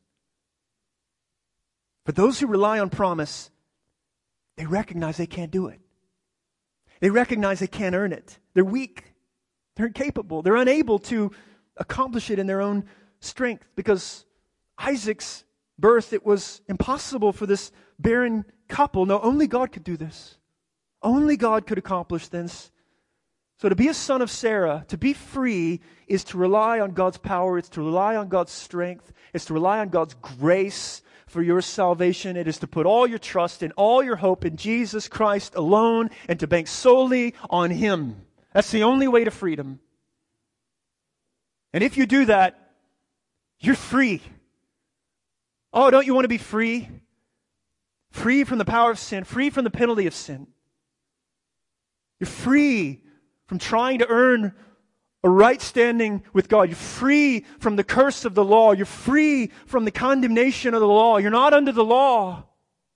but those who rely on promise, they recognize they can't do it. They recognize they can't earn it. They're weak. They're incapable. They're unable to accomplish it in their own strength because Isaac's birth, it was impossible for this barren couple. No, only God could do this. Only God could accomplish this. So to be a son of Sarah, to be free, is to rely on God's power. It's to rely on God's strength. It's to rely on God's grace for your salvation. It is to put all your trust and all your hope in Jesus Christ alone and to bank solely on Him. That's the only way to freedom. And if you do that, you're free. Oh, don't you want to be free? Free from the power of sin, free from the penalty of sin. You're free from trying to earn a right standing with God. You're free from the curse of the law. You're free from the condemnation of the law. You're not under the law.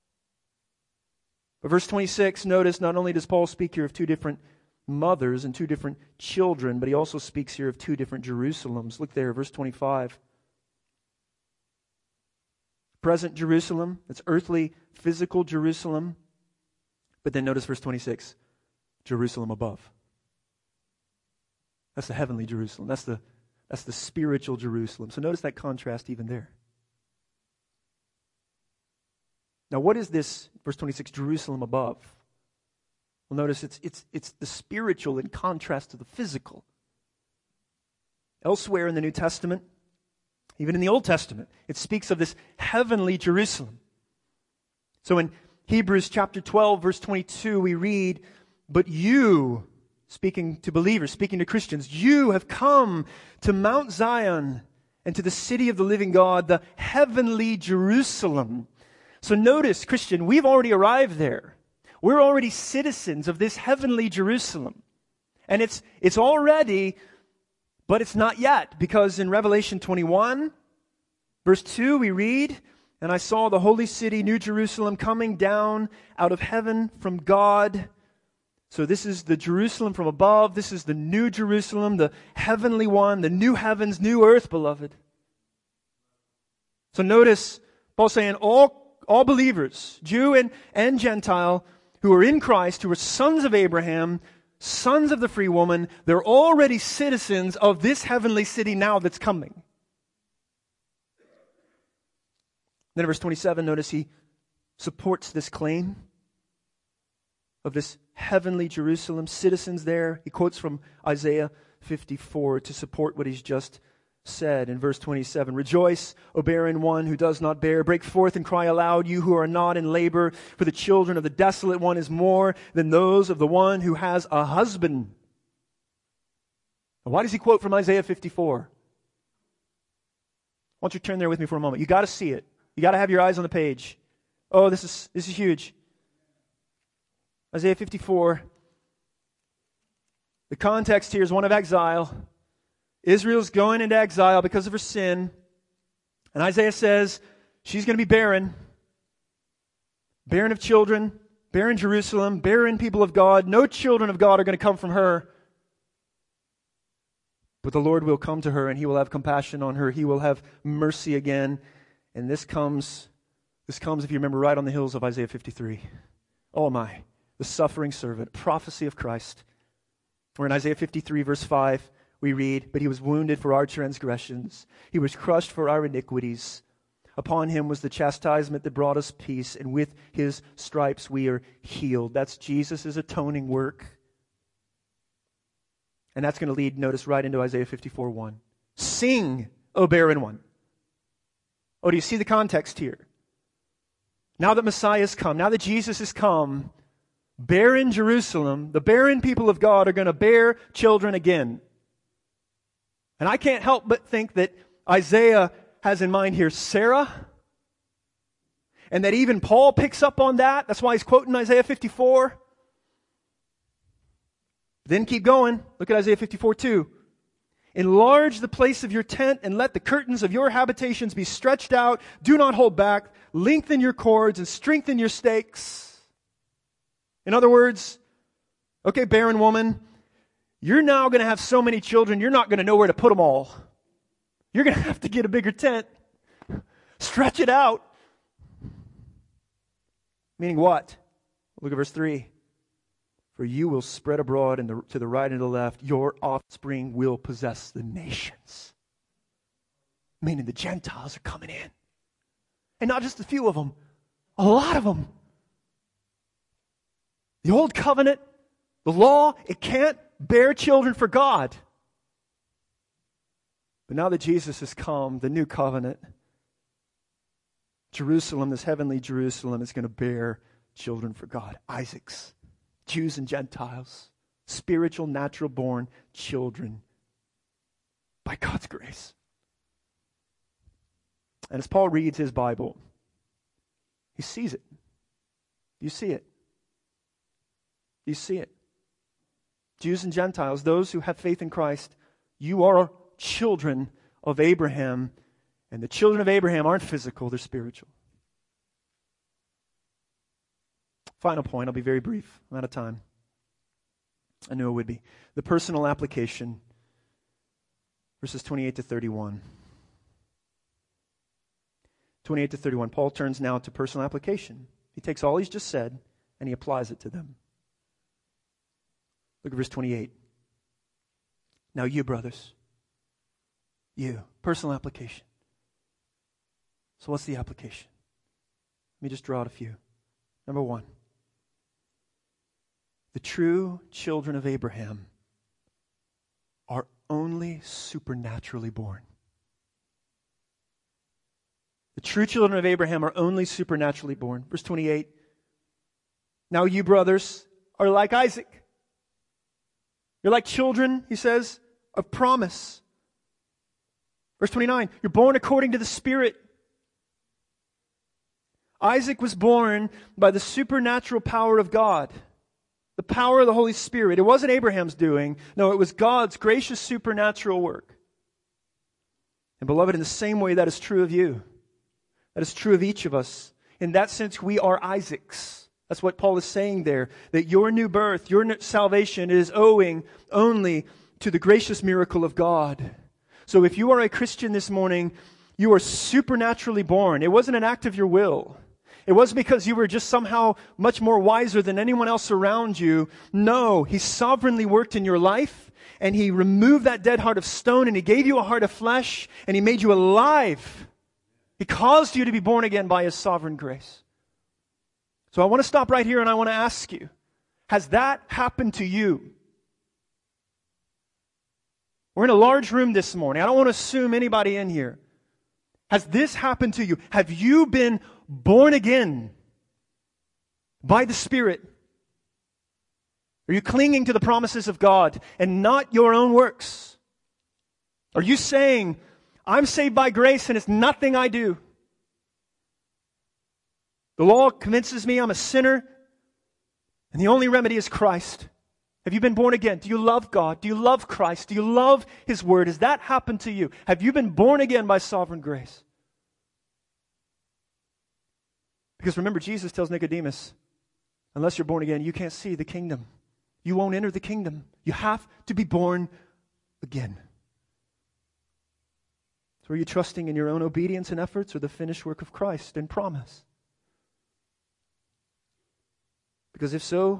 But verse 26, notice not only does Paul speak here of two different mothers and two different children, but he also speaks here of two different Jerusalems. Look there, verse 25. Present Jerusalem, that's earthly, physical Jerusalem. But then notice verse 26, Jerusalem above. That's the heavenly Jerusalem. That's the spiritual Jerusalem. So notice that contrast even there. Now what is this, verse 26, Jerusalem above? Well, notice it's the spiritual in contrast to the physical. Elsewhere in the New Testament, even in the Old Testament, it speaks of this heavenly Jerusalem. So in Hebrews chapter 12, verse 22, we read, "But you," speaking to believers, speaking to Christians, "you have come to Mount Zion and to the city of the living God, the heavenly Jerusalem." So notice, Christian, we've already arrived there. We're already citizens of this heavenly Jerusalem. And it's already, but it's not yet, because in Revelation 21, verse 2, we read, "And I saw the holy city, New Jerusalem, coming down out of heaven from God." So this is the Jerusalem from above. This is the new Jerusalem, the heavenly one, the new heavens, new earth, beloved. So notice, Paul saying all believers, Jew and Gentile, who are in Christ, who are sons of Abraham, sons of the free woman, they're already citizens of this heavenly city now that's coming. Then in verse 27, notice he supports this claim of this heavenly Jerusalem, citizens there. He quotes from Isaiah 54 to support what he's just said in verse 27. "Rejoice, O barren one who does not bear. Break forth and cry aloud, you who are not in labor. For the children of the desolate one is more than those of the one who has a husband." Now, why does he quote from Isaiah 54? Why don't you turn there with me for a moment? You got to see it. You got to have your eyes on the page. Oh, this is huge. Isaiah 54. The context here is one of exile. Israel's going into exile because of her sin. And Isaiah says she's going to be barren. Barren of children, barren Jerusalem, barren people of God. No children of God are going to come from her. But the Lord will come to her and He will have compassion on her. He will have mercy again. And this comes, if you remember, right on the heels of Isaiah 53. Oh my, the suffering servant, prophecy of Christ. Where in Isaiah 53 verse 5, we read, "But He was wounded for our transgressions. He was crushed for our iniquities. Upon Him was the chastisement that brought us peace, and with His stripes we are healed." That's Jesus' atoning work. And that's going to lead, notice, right into Isaiah 54:1. "Sing, O barren one." Oh, do you see the context here? Now that Messiah has come, now that Jesus has come, barren Jerusalem, the barren people of God are going to bear children again. And I can't help but think that Isaiah has in mind here Sarah, and that even Paul picks up on that. That's why he's quoting Isaiah 54. Then keep going. Look at Isaiah 54:2. "Enlarge the place of your tent and let the curtains of your habitations be stretched out. Do not hold back. Lengthen your cords and strengthen your stakes." In other words, okay, barren woman, you're now going to have so many children, you're not going to know where to put them all. You're going to have to get a bigger tent. Stretch it out. Meaning what? Look at verse 3. "For you will spread abroad to the right and the left. Your offspring will possess the nations." Meaning the Gentiles are coming in. And not just a few of them. A lot of them. The old covenant, the law, it can't bear children for God. But now that Jesus has come, the new covenant, Jerusalem, this heavenly Jerusalem, is going to bear children for God. Isaac's, Jews and Gentiles, spiritual, natural born children by God's grace. And as Paul reads his Bible, he sees it. You see it. You see it. Jews and Gentiles, those who have faith in Christ, you are children of Abraham. And the children of Abraham aren't physical, they're spiritual. Final point, I'll be very brief. I'm out of time. I knew it would be. The personal application, verses 28 to 31. 28 to 31. Paul turns now to personal application. He takes all he's just said and he applies it to them. Look at verse 28. Now you, brothers, you, personal application. So what's the application? Let me just draw out a few. Number one, the true children of Abraham are only supernaturally born. The true children of Abraham are only supernaturally born. Verse 28, now you, brothers, are like Isaac. You're like children, he says, of promise. Verse 29, you're born according to the Spirit. Isaac was born by the supernatural power of God, the power of the Holy Spirit. It wasn't Abraham's doing. No, it was God's gracious supernatural work. And beloved, in the same way, that is true of you. That is true of each of us. In that sense, we are Isaacs. That's what Paul is saying there, that your new birth, your salvation is owing only to the gracious miracle of God. So if you are a Christian this morning, you are supernaturally born. It wasn't an act of your will. It wasn't because you were just somehow much more wiser than anyone else around you. No, He sovereignly worked in your life, and He removed that dead heart of stone, and He gave you a heart of flesh, and He made you alive. He caused you to be born again by His sovereign grace. So I want to stop right here and I want to ask you, has that happened to you? We're in a large room this morning. I don't want to assume anybody in here. Has this happened to you? Have you been born again by the Spirit? Are you clinging to the promises of God and not your own works? Are you saying, I'm saved by grace and it's nothing I do? The law convinces me I'm a sinner, and the only remedy is Christ. Have you been born again? Do you love God? Do you love Christ? Do you love His Word? Has that happened to you? Have you been born again by sovereign grace? Because remember, Jesus tells Nicodemus, unless you're born again, you can't see the kingdom. You won't enter the kingdom. You have to be born again. So are you trusting in your own obedience and efforts or the finished work of Christ and promise? Because if so,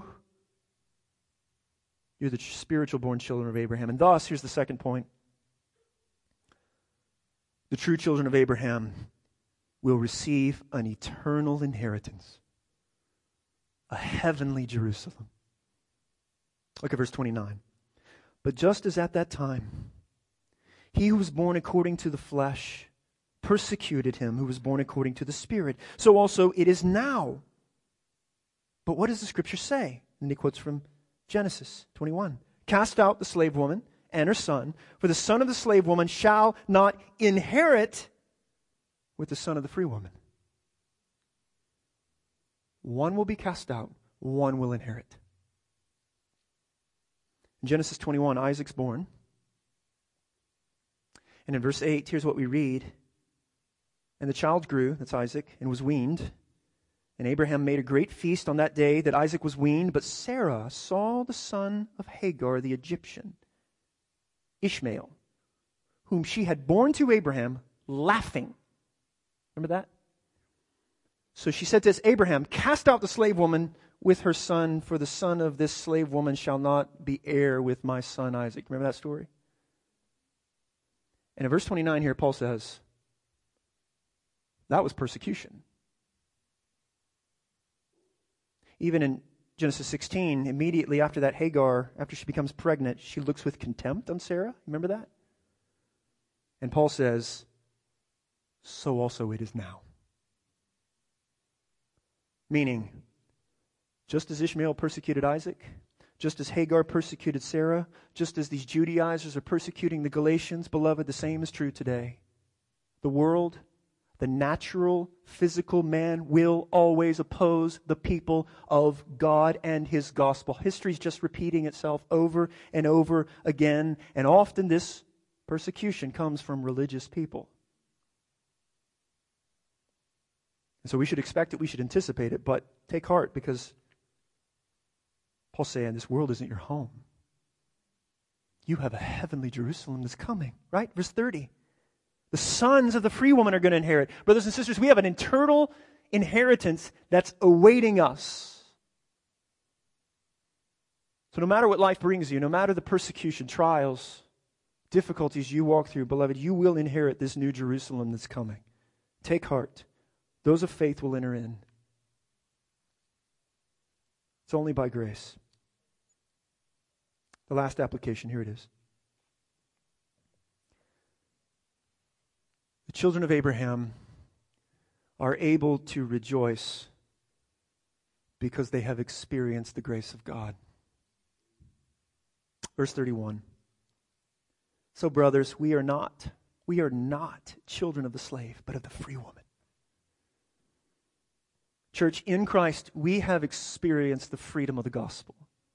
you're the spiritual born children of Abraham. And thus, here's the second point. The true children of Abraham will receive an eternal inheritance, a heavenly Jerusalem. Look at verse 29. But just as at that time, he who was born according to the flesh persecuted him who was born according to the Spirit, so also it is now. But what does the Scripture say? And he quotes from Genesis 21. Cast out the slave woman and her son, for the son of the slave woman shall not inherit with the son of the free woman. One will be cast out, one will inherit. In Genesis 21, Isaac's born. And in verse 8, here's what we read. And the child grew, that's Isaac, and was weaned. And Abraham made a great feast on that day that Isaac was weaned. But Sarah saw the son of Hagar the Egyptian, Ishmael, whom she had borne to Abraham, laughing. Remember that? So she said to us, Abraham, cast out the slave woman with her son, for the son of this slave woman shall not be heir with my son Isaac. Remember that story? And in verse 29 here, Paul says, that was persecution. Even in Genesis 16, immediately after that, Hagar, after she becomes pregnant, she looks with contempt on Sarah. Remember that? And Paul says, so also it is now. Meaning, just as Ishmael persecuted Isaac, just as Hagar persecuted Sarah, just as these Judaizers are persecuting the Galatians, beloved, the same is true today. The world, The natural, physical man will always oppose the people of God and His gospel. History's just repeating itself over and over again, and often this persecution comes from religious people. And so we should expect it, we should anticipate it, but take heart, because Paul's saying this world isn't your home. You have a heavenly Jerusalem that's coming, right? Verse 30. The sons of the free woman are going to inherit. Brothers and sisters, we have an eternal inheritance that's awaiting us. So no matter what life brings you, no matter the persecution, trials, difficulties you walk through, beloved, you will inherit this new Jerusalem that's coming. Take heart. Those of faith will enter in. It's only by grace. The last application, here it is. The children of Abraham are able to rejoice because they have experienced the grace of God. Verse 31. So, brothers, we are not children of the slave, but of the free woman. Church, in Christ, we have experienced the freedom of the gospel.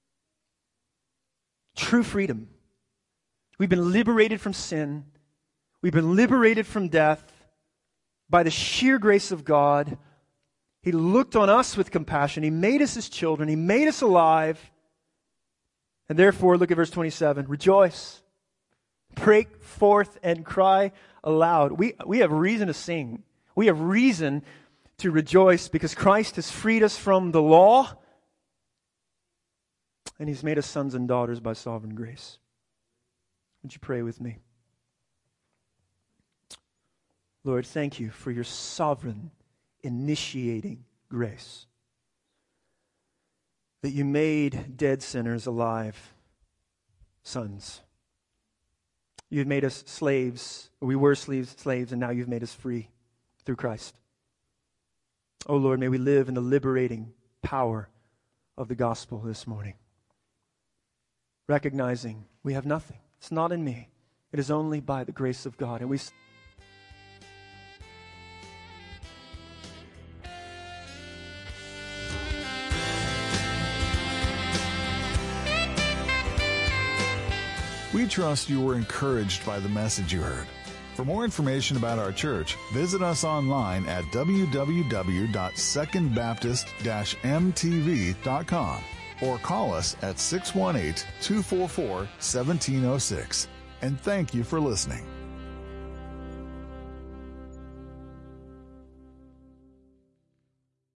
True freedom. We've been liberated from sin. We've been liberated from death by the sheer grace of God. He looked on us with compassion. He made us His children. He made us alive. And therefore, look at verse 27. Rejoice. Break forth and cry aloud. We have reason to sing. We have reason to rejoice because Christ has freed us from the law. And He's made us sons and daughters by sovereign grace. Would you pray with me? Lord, thank You for Your sovereign, initiating grace. That You made dead sinners alive, sons. You've made us slaves. We were slaves, and now You've made us free through Christ. Oh Lord, may we live in the liberating power of the gospel this morning. Recognizing we have nothing. It's not in me. It is only by the grace of God. And we trust you were encouraged by the message you heard. For more information about our church, visit us online at www.secondbaptist-mtv.com or call us at 618-244-1706. And thank you for listening.